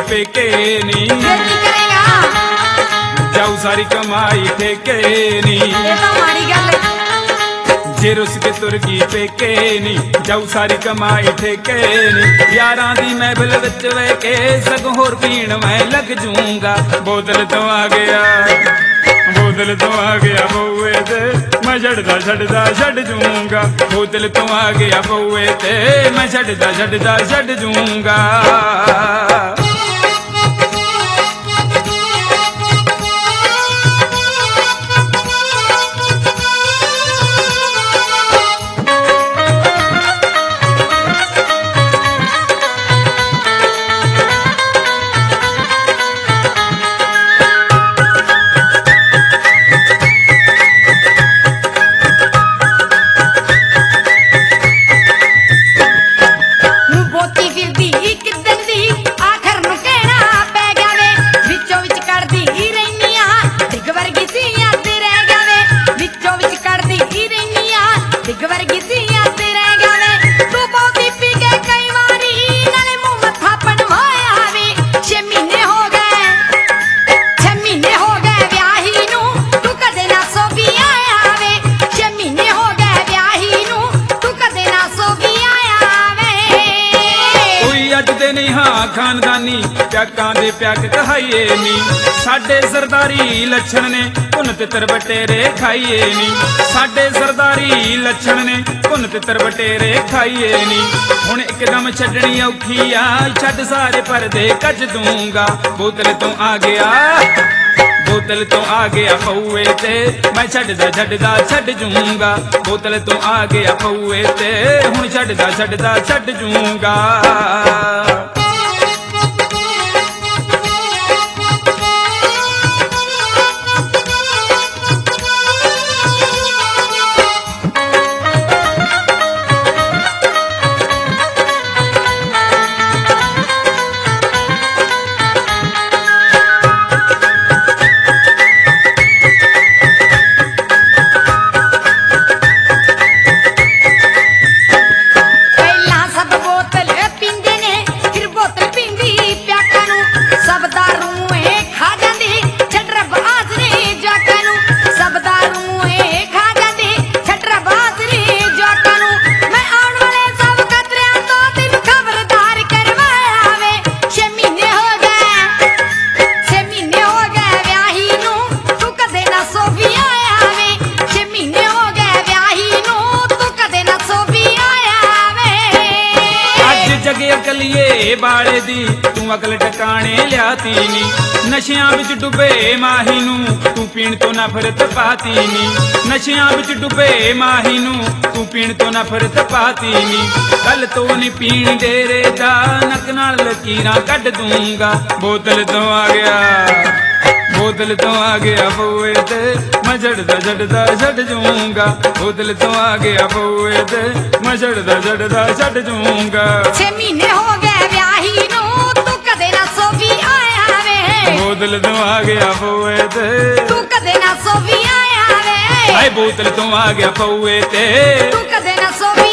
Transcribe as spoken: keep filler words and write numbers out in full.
पेके नी फिर की करेगा जाऊ सारी कमाई ठेके नी ये तो माड़ी गल जे रुस के तुर की पेके नी जाऊ सारी कमाई ठेके नी यारां दी महफिल विच वे के सगों होर पीण मैं लग जूंगा बोतल तो आ गया बोतल तो आ गया बउए ते मैं छड़दा छड़दा छड़ जूंगा बोतल तो आ गया बउए ते मैं छड़दा छड़दा छड़ जूंगा खानदानी प्याकां दे प्याक कहाइए नी साडे सरदारी लछण ने भुन तितर बटेरे खाइए नी साडे सरदारी लछण ने भुन तितर बटेरे खाइए नी हुण एकदम छड्डनी औखी आ छड्ड सारे परदे कज दूंगा बोतल तो आ गया बोतल तो आ गया पौए ते मैं छड्डदा छड्डदा छड्ड जूंगा बोतल तो आ गया पौए ते हुण छड्डदा छड्डदा छड्ड जूंगा बाले दी तू अकल टकाने लियाती नी नशियां विच डुबे माही नू तू पीण तो नफरत पाती नी नशियां विच डुबे माही नू तू पीण तो नफरत पाती नी कल तो नी पीण डेरे दा नक नाल लकीरां कढ दूंगा बोतल तो आ गया बोतल तो आ गया बउए ते मैं छड्डदा छड्डदा छड्ड जूंगा बोतल तो आ गया बउए ते मैं छड्डदा छड्डदा छड्ड जूंगा छे महीने हो गए व्याही नू तू कदे ना सोवी आया वे बोतल तो आ गया बउए ते तू कदे ना सोवी आया वे हाय बोतल तो आ गया बउए ते तू कदे ना सोवी